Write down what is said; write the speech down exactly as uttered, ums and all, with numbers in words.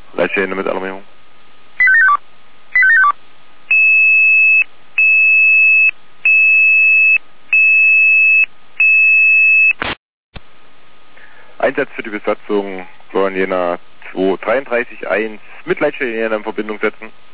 Leitstelle mit Alarmierung. Einsatz für die Besatzung, Florian Jena zwei drei drei eins mit Leitstelle Jena in Verbindung setzen.